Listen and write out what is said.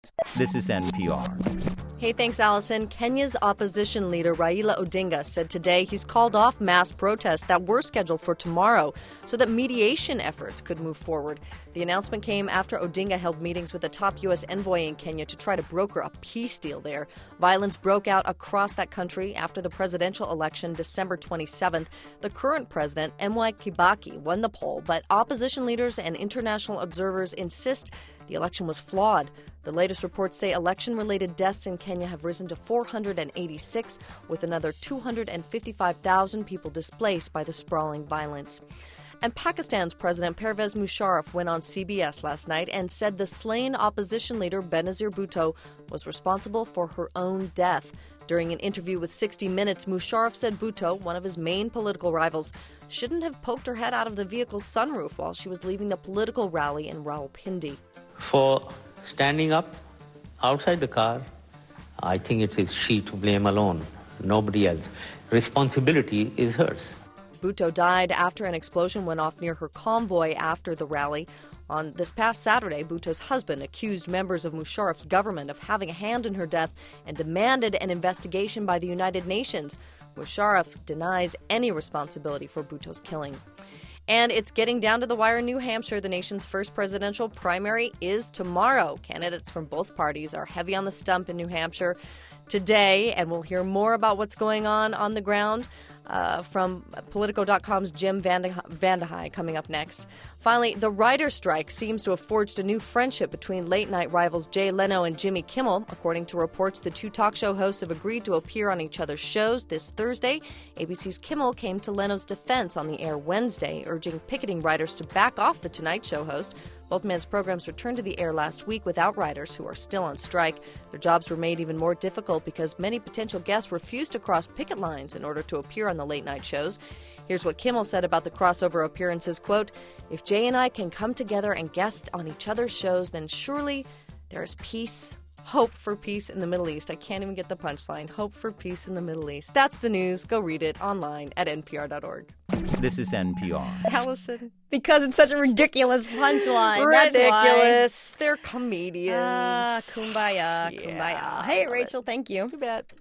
This is NPR. Hey, thanks, Allison. Kenya's opposition leader Raila Odinga said today he's called off mass protests that were scheduled for tomorrow so that mediation efforts could move forward. The announcement came after Odinga held meetings with a top U.S. envoy in Kenya to try to broker a peace deal there. Violence broke out across that country after the presidential election December 27th. The current president, Mwai Kibaki, won the poll, but opposition leaders and international observers insist the election was flawed. The latest reports say election-related deaths in Kenya have risen to 486, with another 255,000 people displaced by the sprawling violence. And Pakistan's President Pervez Musharraf went on CBS last night and said the slain opposition leader Benazir Bhutto was responsible for her own death. During an interview with 60 Minutes, Musharraf said Bhutto, one of his main political rivals, shouldn't have poked her head out of the vehicle's sunroof while she was leaving the political rally in Rawalpindi. For standing up outside the car, I think it is she to blame alone, nobody else. Responsibility is hers. Bhutto died after an explosion went off near her convoy after the rally. On this past Saturday, Bhutto's husband accused members of Musharraf's government of having a hand in her death and demanded an investigation by the United Nations. Musharraf denies any responsibility for Bhutto's killing. And it's getting down to the wire in New Hampshire. The nation's first presidential primary is tomorrow. Candidates from both parties are heavy on the stump in New Hampshire today, and we'll hear more about what's going on the ground from Politico.com's Jim Vandehei coming up next. Finally, the writer's strike seems to have forged a new friendship between late-night rivals Jay Leno and Jimmy Kimmel. According to reports, the two talk show hosts have agreed to appear on each other's shows this Thursday. ABC's Kimmel came to Leno's defense on the air Wednesday, urging picketing writers to back off the Tonight Show host. Both men's programs returned to the air last week without writers who are still on strike. Their jobs were made even more difficult because many potential guests refused to cross picket lines in order to appear on the late-night shows. Here's what Kimmel said about the crossover appearances, quote, "If Jay and I can come together and guest on each other's shows, then surely there is peace, hope for peace in the Middle East." I can't even get the punchline. Hope for peace in the Middle East. That's the news. Go read it online at npr.org. This is NPR. Allison. Because it's such a ridiculous punchline. Ridiculous. They're comedians. Kumbaya, kumbaya. Hey, Rachel, thank you. You bet.